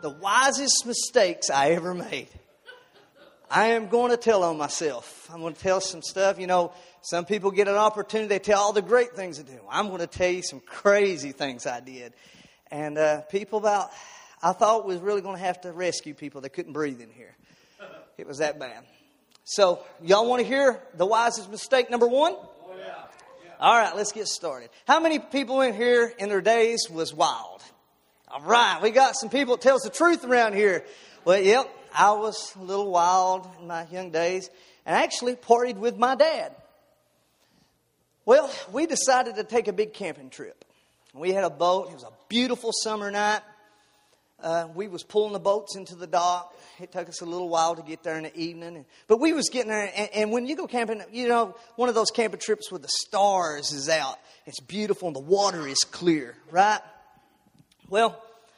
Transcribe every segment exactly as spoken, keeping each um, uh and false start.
the wisest mistakes I ever made. I am going to tell on myself. I'm going to tell some stuff. You know, some people get an opportunity. They tell all the great things they do. I'm going to tell you some crazy things I did. And uh, people about, I thought was really going to have to rescue people that couldn't breathe in here. It was that bad. So, y'all want to hear the wisest mistake number one? Oh, yeah. Yeah. All right, let's get started. How many people in here in their days was wild? All right, we got some people that tell us the truth around here. Well, yep, I was a little wild in my young days and actually partied with my dad. Well, we decided to take a big camping trip. We had a boat. It was a beautiful summer night. Uh, we was pulling the boats into the dock. It took us a little while to get there in the evening. But we was getting there. And, and when you go camping, you know, one of those camping trips where the stars is out. It's beautiful and the water is clear, right? Well,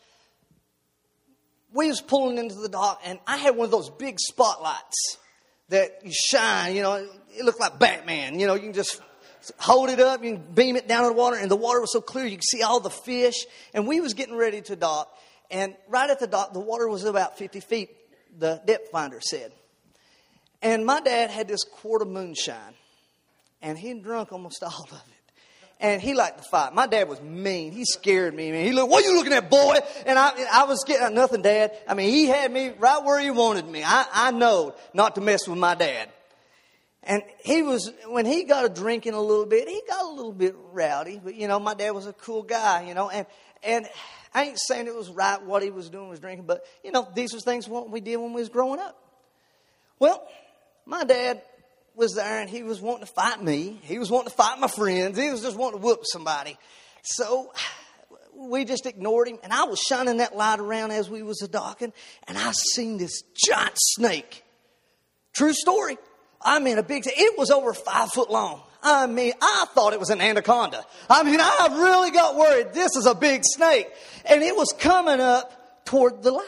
we was pulling into the dock, and I had one of those big spotlights that you shine. You know, it looked like Batman. You know, you can just hold it up, you can beam it down in the water, and the water was so clear you could see all the fish. And we was getting ready to dock, and right at the dock, the water was about fifty feet, the depth finder said. And my dad had this quart of moonshine, and he'd drunk almost all of it. And he liked to fight. My dad was mean. He scared me, man. He looked, what are you looking at, boy? And I I was getting nothing, Dad. I mean, he had me right where he wanted me. I, I know not to mess with my dad. And he was, when he got a drinking a little bit, he got a little bit rowdy. But, you know, my dad was a cool guy, you know. And and I ain't saying it was right what he was doing was drinking. But, you know, these were things what we did when we was growing up. Well, my dad was there, and he was wanting to fight me. He was wanting to fight my friends. He was just wanting to whoop somebody. So we just ignored him. And I was shining that light around as we was a-docking, and I seen this giant snake. True story. I mean, a big, it was over five foot long. I mean, I thought it was an anaconda. I mean, I really got worried. This is a big snake. And it was coming up toward the light.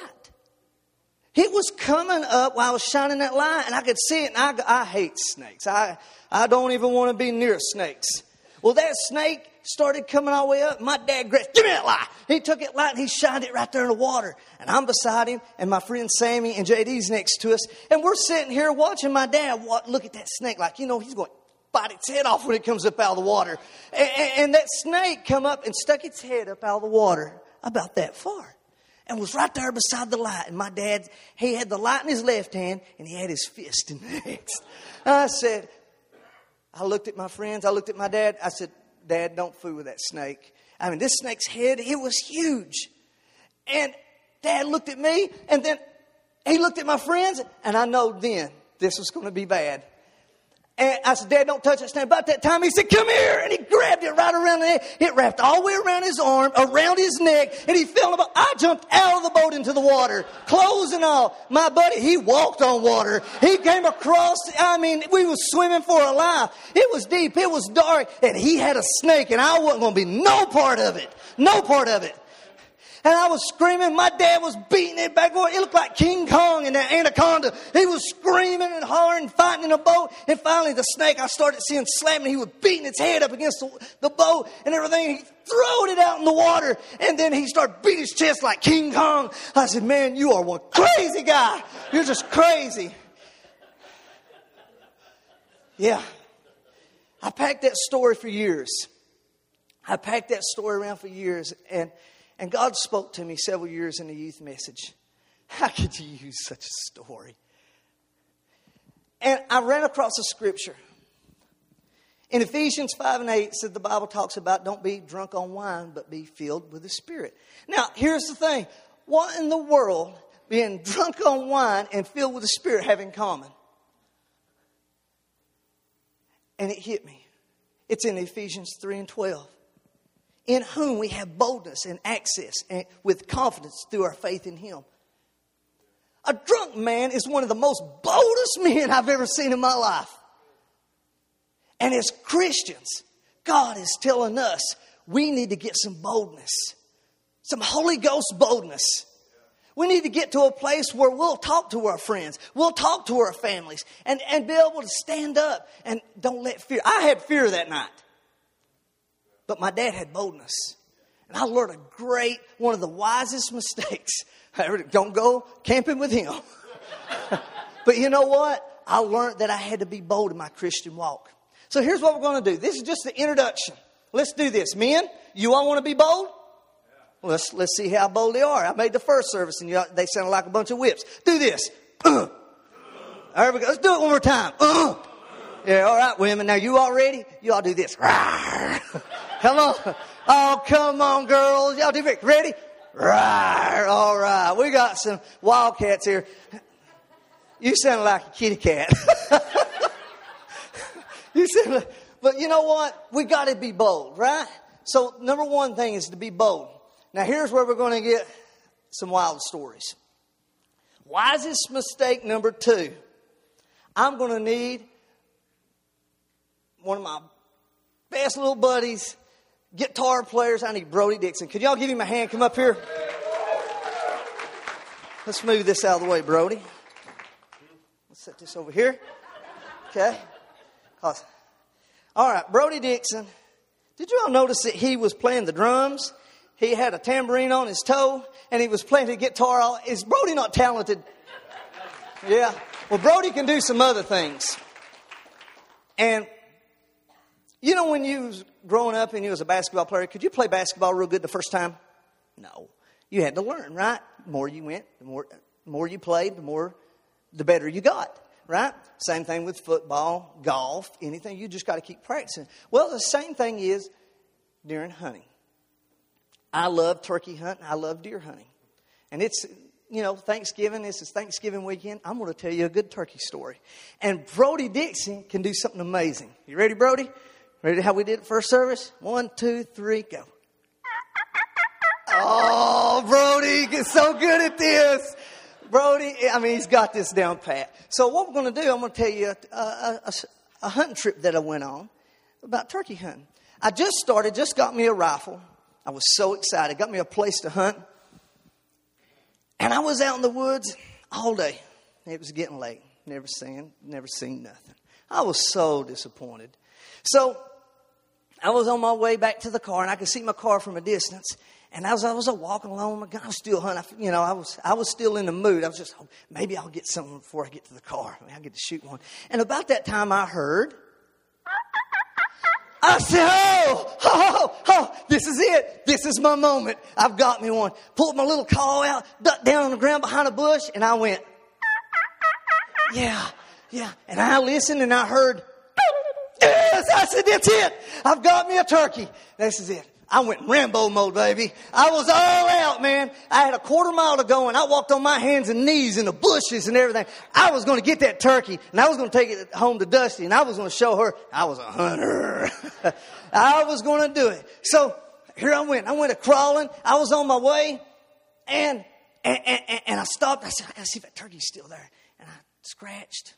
It was coming up while I was shining that light, and I could see it, and I, I hate snakes. I, I don't even want to be near snakes. Well, that snake started coming all the way up. My dad grabbed, give me that light. He took it light, and he shined it right there in the water. And I'm beside him, and my friend Sammy and J D's next to us. And we're sitting here watching my dad look at that snake like, you know, he's going to bite its head off when it comes up out of the water. And, and, and that snake come up and stuck its head up out of the water about that far. And was right there beside the light. And my dad, he had the light in his left hand, and he had his fist in the next. And I said, I looked at my friends, I looked at my dad. I said, Dad, don't fool with that snake. I mean, this snake's head, it was huge. And Dad looked at me, and then he looked at my friends, and I know then this was going to be bad. And I said, Dad, don't touch that snake. About that time, he said, come here. And he grabbed it right around the neck. It wrapped all the way around his arm, around his neck. And he fell in the boat. I jumped out of the boat into the water, clothes and all. My buddy, he walked on water. He came across. I mean, we was swimming for our life. It was deep. It was dark. And he had a snake. And I wasn't going to be no part of it. No part of it. And I was screaming. My dad was beating it back. It looked like King Kong and that anaconda. He was screaming and hollering, fighting in the boat. And finally, the snake, I started seeing slamming. He was beating its head up against the, the boat and everything. He threw it out in the water. And then he started beating his chest like King Kong. I said, man, you are one crazy guy. You're just crazy. Yeah. I packed that story for years. I packed that story around for years. And And God spoke to me several years in the youth message. How could you use such a story? And I ran across a scripture. In Ephesians five and eight, it said the Bible talks about don't be drunk on wine, but be filled with the Spirit. Now, here's the thing. What in the world being drunk on wine and filled with the Spirit have in common? And it hit me. It's in Ephesians three and twelve. In whom we have boldness and access and with confidence through our faith in Him. A drunk man is one of the most boldest men I've ever seen in my life. And as Christians, God is telling us we need to get some boldness. Some Holy Ghost boldness. We need to get to a place where we'll talk to our friends. We'll talk to our families. And, and be able to stand up and don't let fear. I had fear that night. But my dad had boldness. And I learned a great, one of the wisest mistakes. Don't go camping with him. But you know what? I learned that I had to be bold in my Christian walk. So here's what we're going to do. This is just the introduction. Let's do this. Men, you all want to be bold? Well, let's, let's see how bold they are. I made the first service and you, they sounded like a bunch of whips. Do this. Uh. There we go. Let's do it one more time. Uh. Yeah, all right, women. Now, you all ready? You all do this. Come on. Oh, come on, girls. Y'all do it. Ready? All right. We got some wildcats here. You sound like a kitty cat. You sound like, but you know what? We got to be bold, right? So number one thing is to be bold. Now here's where we're going to get some wild stories. Wisest mistake number two. I'm going to need one of my best little buddies, guitar players. I need Brody Dixon. Could y'all give him a hand? Come up here. Let's move this out of the way, Brody. Let's set this over here. Okay. All right, Brody Dixon. Did you all notice that he was playing the drums? He had a tambourine on his toe, and he was playing the guitar. All, is Brody not talented? Yeah. Well, Brody can do some other things. And you know, when you was growing up and you was a basketball player, could you play basketball real good the first time? No. You had to learn, right? The more you went, the more, the more you played, the more, the better you got. Right? Same thing with football, golf, anything. You just got to keep practicing. Well, the same thing is during hunting. I love turkey hunting. I love deer hunting. And it's, you know, Thanksgiving. This is Thanksgiving weekend. I'm going to tell you a good turkey story. And Brody Dixon can do something amazing. You ready, Brody? Ready how we did it first service? One, two, three, go. Oh, Brody gets so good at this. Brody, I mean, he's got this down pat. So what we're going to do, I'm going to tell you a, a, a, a hunting trip that I went on about turkey hunting. I just started, just got me a rifle. I was so excited. Got me a place to hunt. And I was out in the woods all day. It was getting late. Never seen, never seen nothing. I was so disappointed. So I was on my way back to the car, and I could see my car from a distance. And as I was walking along, I was still hunting. You know, I was I was still in the mood. I was just, oh, maybe I'll get something before I get to the car. Maybe I'll get to shoot one. And about that time, I heard. I said, oh, oh, oh, this is it. This is my moment. I've got me one. Pulled my little call out, ducked down on the ground behind a bush, and I went, yeah, yeah. And I listened, and I heard, yes. I said, that's it. I've got me a turkey. This is it. I went Rambo mode, baby. I was all out, man. I had a quarter mile to go, and I walked on my hands and knees in the bushes and everything. I was going to get that turkey, and I was going to take it home to Dusty, and I was going to show her I was a hunter. I was going to do it. So here I went. I went a crawling. I was on my way, and and, and, and I stopped. I said, I got to see if that turkey's still there. And I scratched.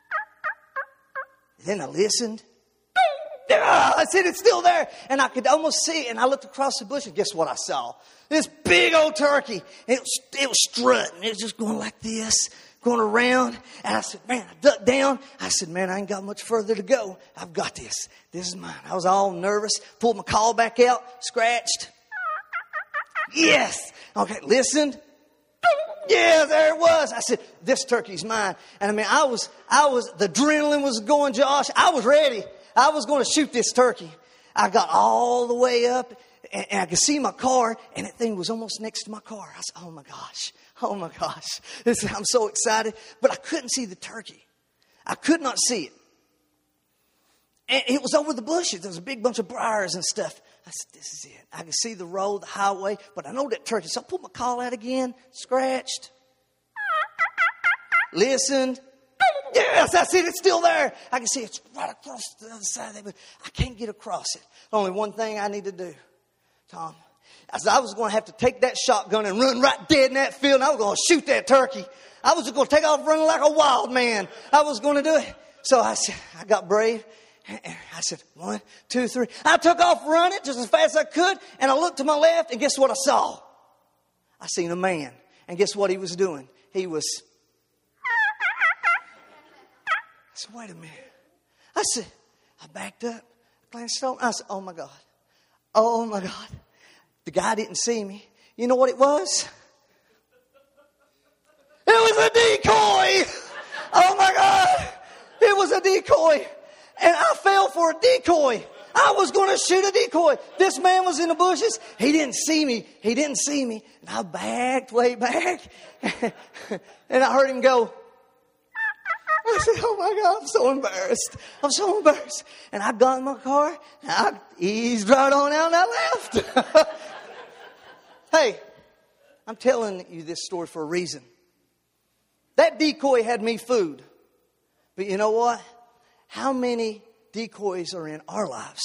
Then I listened. I said, it's still there. And I could almost see it. And I looked across the bush, and guess what I saw? This big old turkey. It was, it was strutting. It was just going like this, going around. And I said, man, I ducked down. I said, man, I ain't got much further to go. I've got this. This is mine. I was all nervous. Pulled my call back out, scratched. Yes. Okay, listened. Yeah, there it was. I said, this turkey's mine. And I mean, I was, I was, the adrenaline was going, Josh. I was ready. I was going to shoot this turkey. I got all the way up, and, and I could see my car, and that thing was almost next to my car. I said, oh, my gosh. Oh, my gosh. This, I'm so excited. But I couldn't see the turkey. I could not see it. And it was over the bushes. There was a big bunch of briars and stuff. I said, this is it. I could see the road, the highway, but I know that turkey. So I pulled my call out again, scratched, listened. Yes, I see it. It's still there. I can see it's right across the other side of it, but I can't get across it. Only one thing I need to do, Tom. As I was going to have to take that shotgun and run right dead in that field, and I was going to shoot that turkey. I was just going to take off running like a wild man. I was going to do it. So I said, I got brave. And I said, one, two, three. I took off running just as fast as I could, and I looked to my left, and guess what I saw? I seen a man. And guess what he was doing? He was... I said, wait a minute. I said, I backed up, glanced over. I said, oh, my God. Oh, my God. The guy didn't see me. You know what it was? It was a decoy. Oh my God. It was a decoy. And I fell for a decoy. I was going to shoot a decoy. This man was in the bushes. He didn't see me. He didn't see me. And I backed way back. And I heard him go. I said, oh my God, I'm so embarrassed. I'm so embarrassed. And I got in my car. And I eased right on out and I left. Hey, I'm telling you this story for a reason. That decoy had me food. But you know what? How many decoys are in our lives?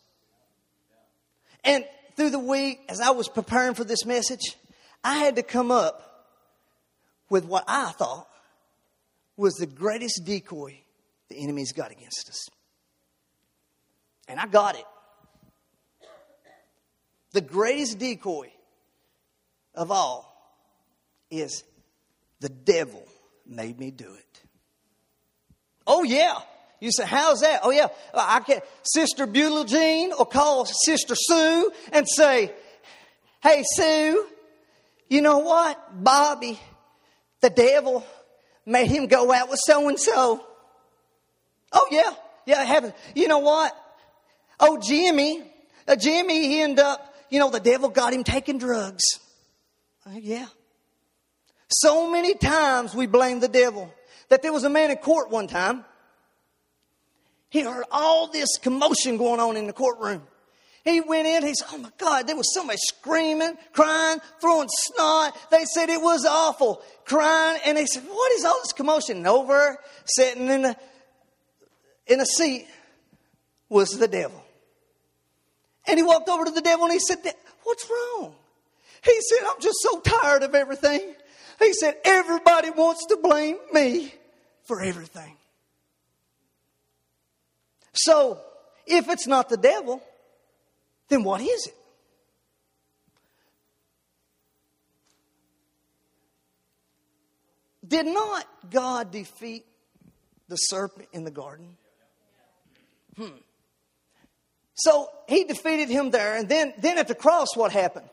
And through the week, as I was preparing for this message, I had to come up with what I thought was the greatest decoy the enemy's got against us. And I got it. The greatest decoy of all is the devil made me do it. Oh yeah. You say, how's that? Oh yeah. I can Sister Beulah Jean will call Sister Sue and say, hey Sue, you know what? Bobby, the devil made him go out with so and so. Oh yeah. Yeah, it happened. You know what? Oh Jimmy, uh, Jimmy, he ended up, you know, the devil got him taking drugs. Uh, yeah. So many times we blame the devil. That there was a man in court one time. He heard all this commotion going on in the courtroom. He went in, he said, oh my God, there was somebody screaming, crying, throwing snot. They said it was awful, crying. And they said, what is all this commotion? And over, sitting in a, in a seat, was the devil. And he walked over to the devil and he said, what's wrong? He said, I'm just so tired of everything. He said, everybody wants to blame me for everything. So, if it's not the devil, then what is it? Did not God defeat the serpent in the garden? Hmm. So, he defeated him there. And then, then at the cross, what happened?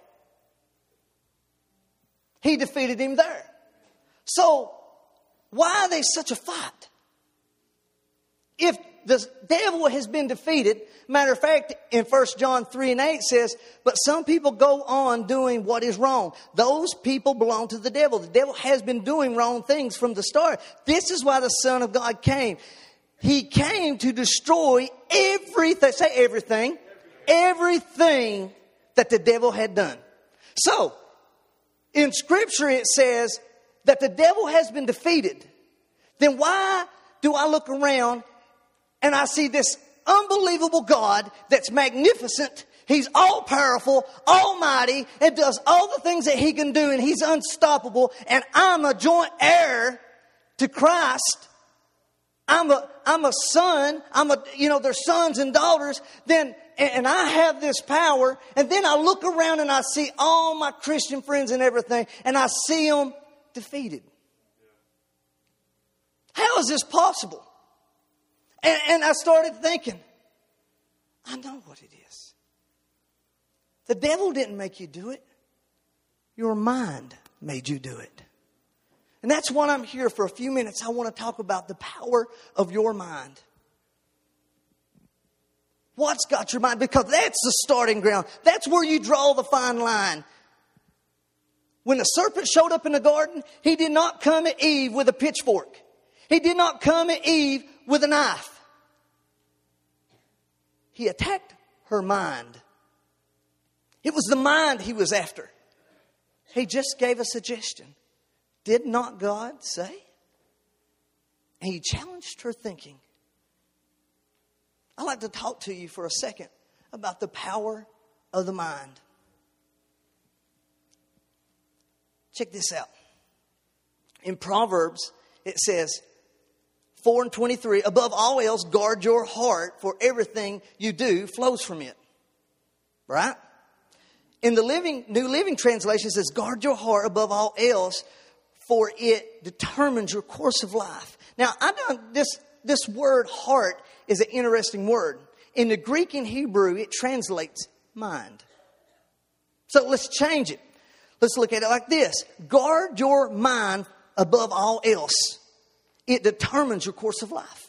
He defeated him there. So, why are they such a fight? If the devil has been defeated, matter of fact, in First John three and eight says, but some people go on doing what is wrong. Those people belong to the devil. The devil has been doing wrong things from the start. This is why the Son of God came. He came to destroy everything, say everything, everything that the devil had done. So, in Scripture it says that the devil has been defeated. Then why do I look around and I see this unbelievable God that's magnificent? He's all powerful, almighty, and does all the things that he can do, and he's unstoppable. And I'm a joint heir to Christ. I'm a, I'm a son. I'm a, you know, they're sons and daughters. Then, and I have this power. And then I look around and I see all my Christian friends and everything, and I see them defeated. How is this possible? And, and I started thinking, I know what it is. The devil didn't make you do it. Your mind made you do it. And that's what I'm here for a few minutes. I want to talk about the power of your mind. What's got your mind? Because that's the starting ground. That's where you draw the fine line. When the serpent showed up in the garden, he did not come at Eve with a pitchfork. He did not come at Eve with a knife. He attacked her mind. It was the mind he was after. He just gave a suggestion. Did not God say? And he challenged her thinking. I'd like to talk to you for a second about the power of the mind. Check this out. In Proverbs, it says, four and twenty-three, above all else, guard your heart, for everything you do flows from it. Right? In the living New Living Translation, it says, guard your heart above all else, for it determines your course of life. Now, I don't, this, this word heart is an interesting word. In the Greek and Hebrew, it translates mind. So let's change it. Let's look at it like this. Guard your mind above all else. It determines your course of life.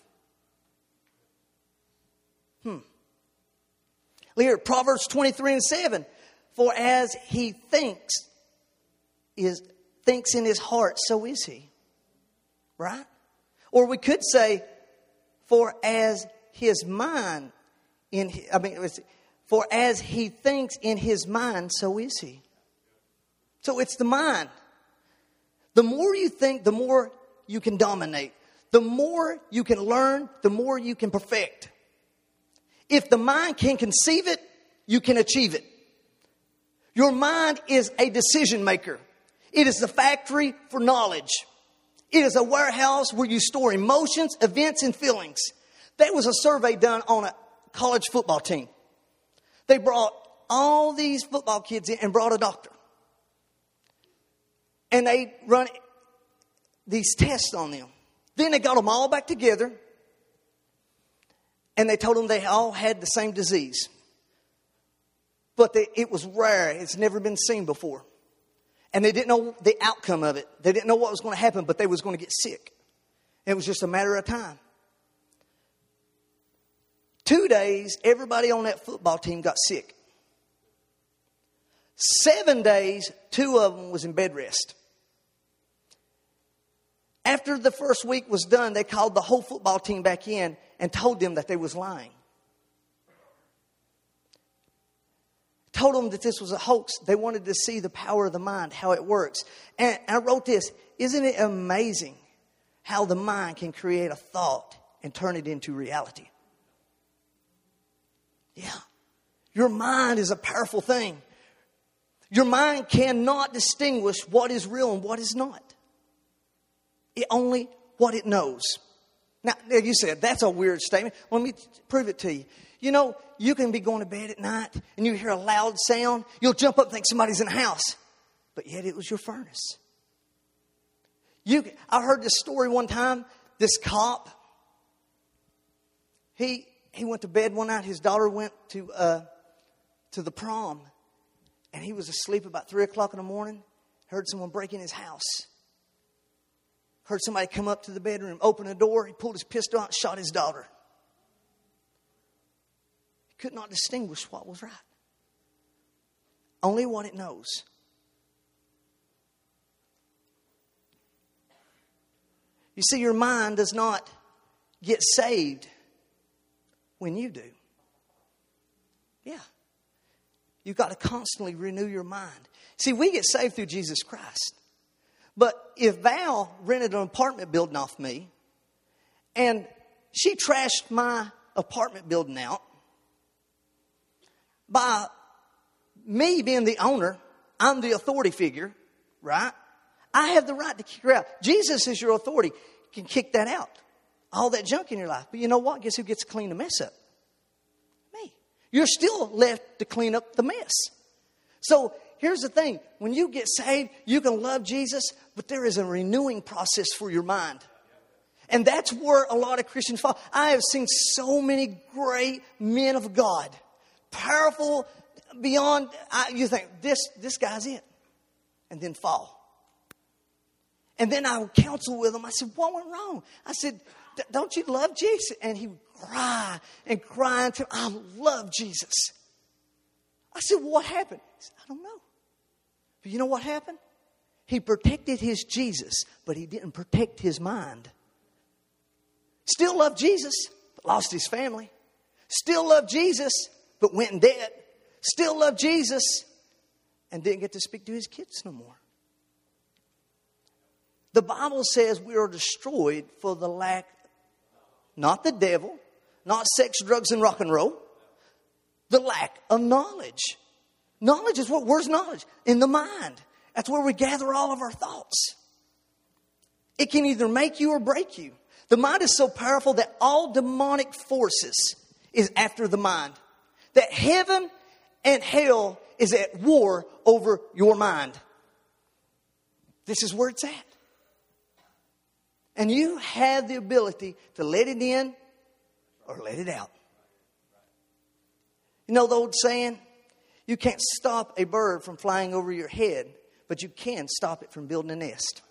Hmm. Here, Proverbs twenty-three and seven. For as he thinks is thinks in his heart, so is he. Right? Or we could say, for as his mind in I mean for as he thinks in his mind, so is he. So it's the mind. The more you think, the more you can dominate. The more you can learn, the more you can perfect. If the mind can conceive it, you can achieve it. Your mind is a decision maker. It is the factory for knowledge. It is a warehouse where you store emotions, events, and feelings. There was a survey done on a college football team. They brought all these football kids in and brought a doctor. And they run these tests on them. Then they got them all back together. And they told them they all had the same disease. But they, it was rare. It's never been seen before. And they didn't know the outcome of it. They didn't know what was going to happen, but they was going to get sick. It was just a matter of time. Two days, everybody on that football team got sick. Seven days, two of them was in bed rest. After the first week was done, they called the whole football team back in and told them that they was lying. Told them that this was a hoax. They wanted to see the power of the mind, how it works. And I wrote this, isn't it amazing how the mind can create a thought and turn it into reality? Yeah. Your mind is a powerful thing. Your mind cannot distinguish what is real and what is not. It only what it knows. Now, you said, that's a weird statement. Let me prove it to you. You know, you can be going to bed at night and you hear a loud sound. You'll jump up and think somebody's in the house. But yet it was your furnace. You, I heard this story one time. This cop, he he went to bed one night. His daughter went to uh, to the prom. And he was asleep about three o'clock in the morning. Heard someone break in his house. Heard somebody come up to the bedroom, open the door. He pulled his pistol out and shot his daughter. He could not distinguish what was right. Only what it knows. You see, your mind does not get saved when you do. Yeah. You've got to constantly renew your mind. See, we get saved through Jesus Christ. But if Val rented an apartment building off me and she trashed my apartment building out, by me being the owner, I'm the authority figure, right? I have the right to kick her out. Jesus is your authority. You can kick that out. All that junk in your life. But you know what? Guess who gets to clean the mess up? Me. You're still left to clean up the mess. So here's the thing. When you get saved, you can love Jesus, but there is a renewing process for your mind. And that's where a lot of Christians fall. I have seen so many great men of God. Powerful beyond, I, you think, this, this guy's it. And then fall. And then I would counsel with him. I said, what went wrong? I said, don't you love Jesus? And he would cry and cry until I love Jesus. I said, well, what happened? He said, I don't know. But you know what happened? He protected his Jesus, but he didn't protect his mind. Still loved Jesus, but lost his family. Still loved Jesus, but went in debt. Still loved Jesus, and didn't get to speak to his kids no more. The Bible says we are destroyed for the lack, not the devil, not sex, drugs, and rock and roll, the lack of knowledge. Knowledge is what? Where's knowledge? In the mind. That's where we gather all of our thoughts. It can either make you or break you. The mind is so powerful that all demonic forces is after the mind. That heaven and hell is at war over your mind. This is where it's at. And you have the ability to let it in or let it out. You know the old saying? You can't stop a bird from flying over your head, but you can stop it from building a nest.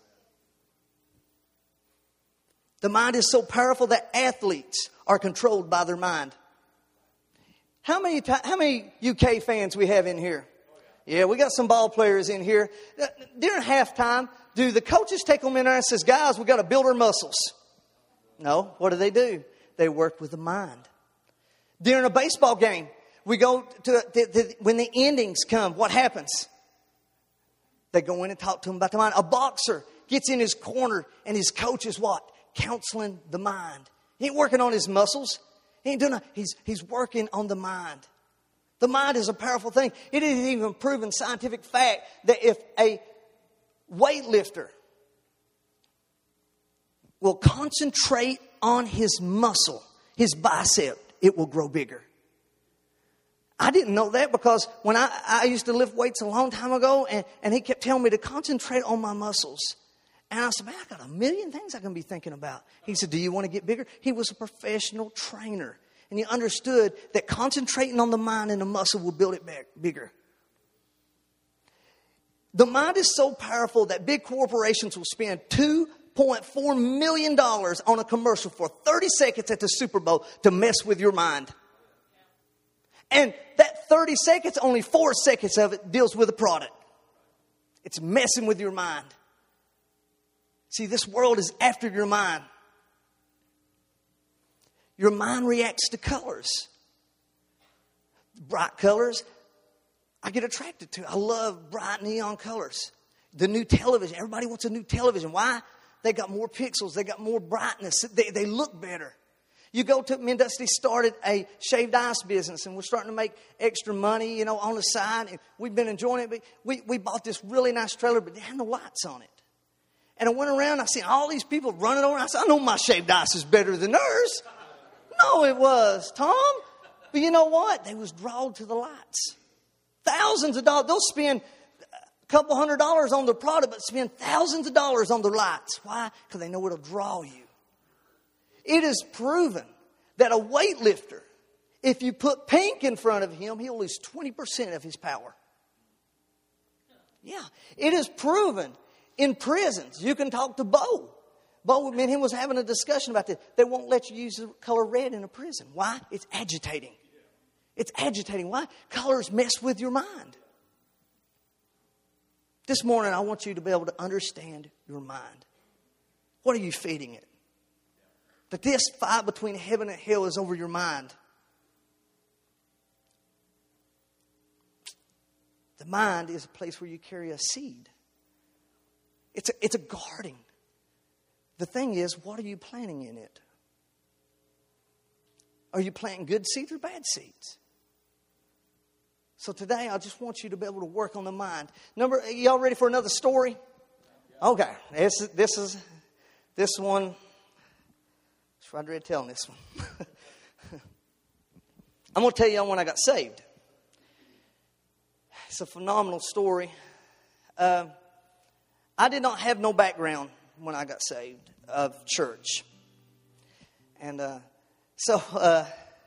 The mind is so powerful that athletes are controlled by their mind. How many how many U K fans we have in here? Yeah, we got some ball players in here. During halftime, do the coaches take them in there and says, guys, we got to build our muscles? No. What do they do? They work with the mind. During a baseball game, we go to, to, to when the endings come, what happens? They go in and talk to them about the mind. A boxer gets in his corner and his coach is what? Counseling the mind. He ain't working on his muscles. He ain't doing a, he's, he's working on the mind. The mind is a powerful thing. It is even proven scientific fact that if a weightlifter will concentrate on his muscle, his bicep, it will grow bigger. I didn't know that because when I, I used to lift weights a long time ago, and, and he kept telling me to concentrate on my muscles. And I said, man, I got a million things I can be thinking about. He said, do you want to get bigger? He was a professional trainer. And he understood that concentrating on the mind and the muscle will build it back bigger. The mind is so powerful that big corporations will spend two point four million dollars on a commercial for thirty seconds at the Super Bowl to mess with your mind. And that thirty seconds, only four seconds of it deals with a product. It's messing with your mind. See, this world is after your mind. Your mind reacts to colors. Bright colors, I get attracted to. I love bright neon colors. The new television, everybody wants a new television. Why? They got more pixels. They got more brightness. They, they look better. You go to, me and Dusty started a shaved ice business, and we're starting to make extra money, you know, on the side. And we've been enjoying it. But we, we bought this really nice trailer, but it had no lights on it. And I went around, I seen all these people running over. I said, I know my shaved ice is better than theirs. No, it was, Tom. But you know what? They was drawn to the lights. Thousands of dollars. They'll spend a couple hundred dollars on the product, but spend thousands of dollars on the lights. Why? Because they know it'll draw you. It is proven that a weightlifter, if you put pink in front of him, he'll lose twenty percent of his power. Yeah. It is proven in prisons. You can talk to Bo. Bo, me and him was having a discussion about this. They won't let you use the color red in a prison. Why? It's agitating. It's agitating. Why? Colors mess with your mind. This morning, I want you to be able to understand your mind. What are you feeding it? That this fight between heaven and hell is over your mind. The mind is a place where you carry a seed. It's a, it's a garden. The thing is, what are you planting in it? Are you planting good seeds or bad seeds? So today, I just want you to be able to work on the mind. Number, y'all ready for another story? Okay, this is this is this one. I dread telling this one. I'm going to tell y'all when I got saved. It's a phenomenal story. Uh, I did not have no background when I got saved of church. And uh, so uh,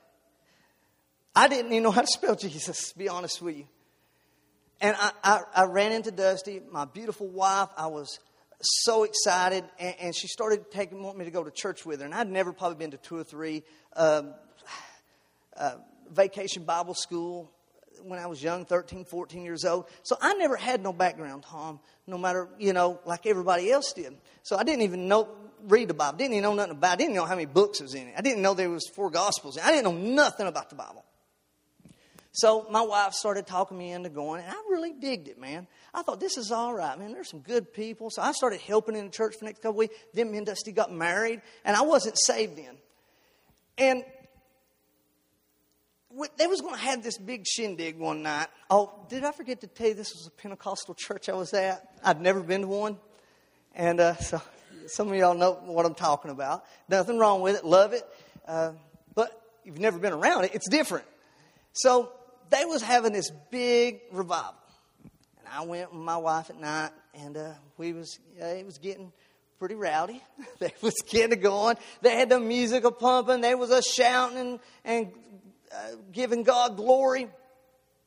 I didn't even know how to spell Jesus, to be honest with you. And I, I, I ran into Dusty, my beautiful wife. I was so excited, and, and she started taking wanting me to go to church with her. And I'd never probably been to two or three um, uh, vacation Bible school when I was young, thirteen, fourteen years old. So I never had no background, Tom, no matter, you know, like everybody else did. So I didn't even know, read the Bible. Didn't even know nothing about it. I didn't know how many books was in it. I didn't know there was four Gospels. I didn't know nothing about the Bible. So my wife started talking me into going, and I really digged it, man. I thought, this is all right, man. There's some good people. So I started helping in the church for the next couple of weeks. Then me and Dusty got married, and I wasn't saved then. And they was going to have this big shindig one night. Oh, did I forget to tell you this was a Pentecostal church I was at? I'd never been to one. And uh, so some of y'all know what I'm talking about. Nothing wrong with it. Love it. Uh, but if you've never been around it, it's different. So they was having this big revival. And I went with my wife at night, and uh, we was uh, it was getting pretty rowdy. They was getting going. They had the music a pumping. They was a shouting and, and uh, giving God glory.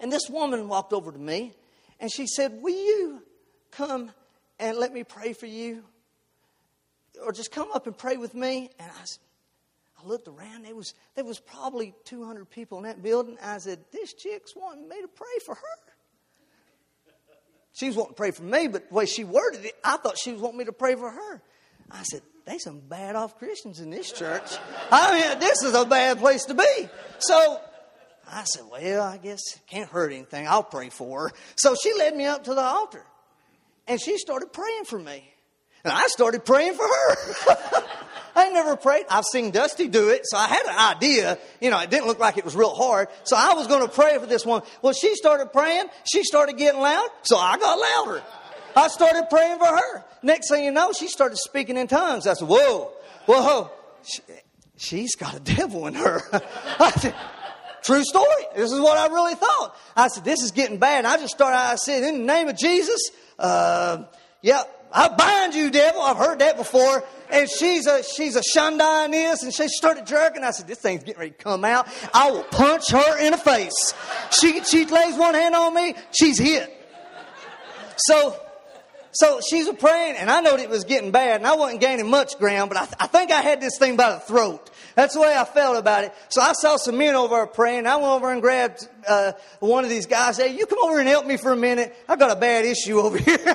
And this woman walked over to me, and she said, will you come and let me pray for you? Or just come up and pray with me? And I, I looked around. There was, there was probably two hundred people in that building. I said, this chick's wanting me to pray for her. She was wanting to pray for me, but the way she worded it, I thought she was wanting me to pray for her. I said, there's some bad off Christians in this church. I mean, this is a bad place to be. So I said, well, I guess it can't hurt anything. I'll pray for her. So she led me up to the altar, and she started praying for me. And I started praying for her. I never prayed. I've seen Dusty do it, so I had an idea. You know, it didn't look like it was real hard. So I was going to pray for this woman. Well, she started praying. She started getting loud, so I got louder. I started praying for her. Next thing you know, she started speaking in tongues. I said, whoa, whoa, she, she's got a devil in her. I said, true story. This is what I really thought. I said, this is getting bad. And I just started, I said, in the name of Jesus, uh, yeah, I bind you, devil. I've heard that before. And she's a she's a shundaing this, and she started jerking. I said, this thing's getting ready to come out. I will punch her in the face. She she lays one hand on me, she's hit. So so she's a praying, and I know it was getting bad, and I wasn't gaining much ground, but I, I think I had this thing by the throat. That's the way I felt about it. So I saw some men over there praying. I went over and grabbed uh, one of these guys. Hey, you come over and help me for a minute. I've got a bad issue over here.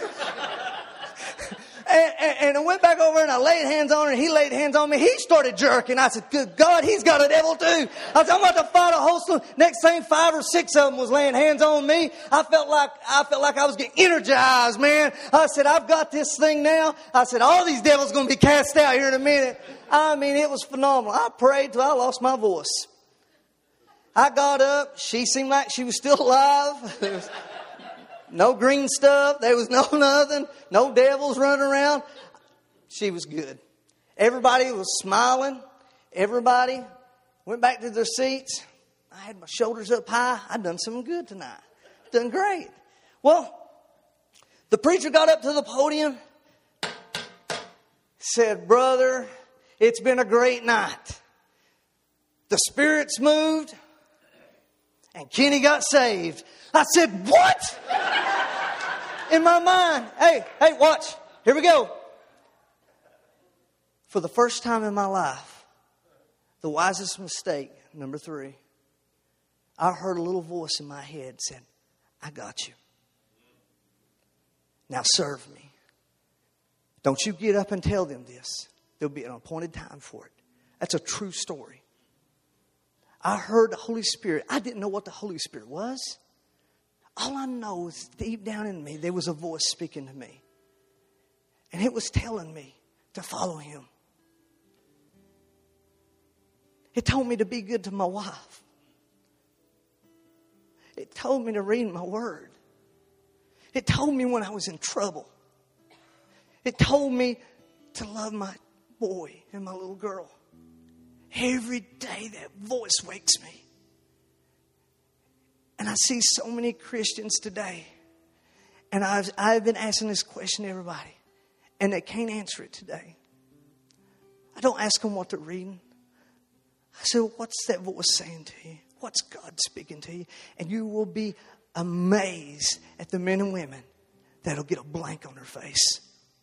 And, and, and I went back over and I laid hands on her, and he laid hands on me. He started jerking. I said, good God, he's got a devil too. I said, I'm about to fight a host of them. Next thing, five or six of them was laying hands on me. I felt like I felt like I was getting energized, man. I said, I've got this thing now. I said, all these devils are going to be cast out here in a minute. I mean, it was phenomenal. I prayed till I lost my voice. I got up. She seemed like she was still alive. No green stuff. There was no nothing. No devils running around. She was good. Everybody was smiling. Everybody went back to their seats. I had my shoulders up high. I'd done something good tonight. Done great. Well, the preacher got up to the podium, said, brother, it's been a great night. The Spirit's moved, and Kenny got saved. I said, what? In my mind, hey, hey, watch. Here we go. For the first time in my life, the wisest mistake, number three, I heard a little voice in my head said, I got you. Now serve me. Don't you get up and tell them this. There'll be an appointed time for it. That's a true story. I heard the Holy Spirit. I didn't know what the Holy Spirit was. All I know is deep down in me, there was a voice speaking to me. And it was telling me to follow Him. It told me to be good to my wife. It told me to read my word. It told me when I was in trouble. It told me to love my boy and my little girl. Every day that voice wakes me. And I see so many Christians today. And I've, I've been asking this question to everybody. And they can't answer it today. I don't ask them what they're reading. I say, what's that voice saying to you? What's God speaking to you? And you will be amazed at the men and women that'll get a blank on their face.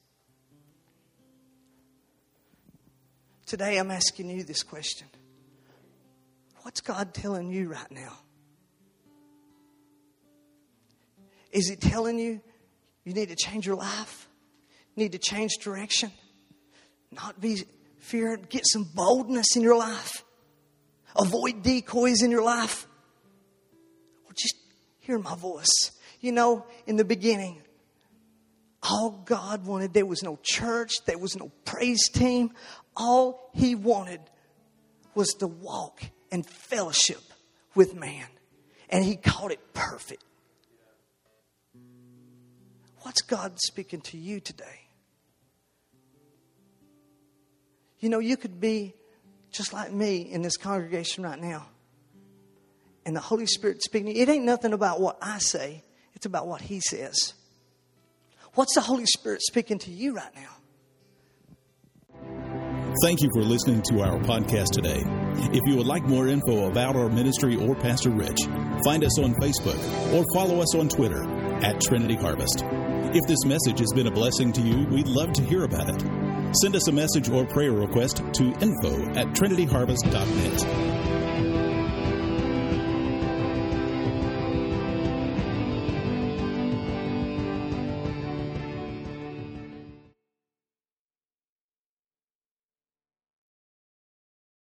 Today I'm asking you this question. What's God telling you right now? Is He telling you you need to change your life? Need to change direction? Not be feared. Get some boldness in your life. Avoid decoys in your life. Or just hear my voice. You know, in the beginning, all God wanted, there was no church, there was no praise team. All He wanted was to walk and fellowship with man. And He called it perfect. What's God speaking to you today? You know, you could be just like me in this congregation right now. And the Holy Spirit speaking to you. It ain't nothing about what I say. It's about what He says. What's the Holy Spirit speaking to you right now? Thank you for listening to our podcast today. If you would like more info about our ministry or Pastor Rich, find us on Facebook or follow us on Twitter at Trinity Harvest. If this message has been a blessing to you, we'd love to hear about it. Send us a message or prayer request to info at trinity harvest dot net.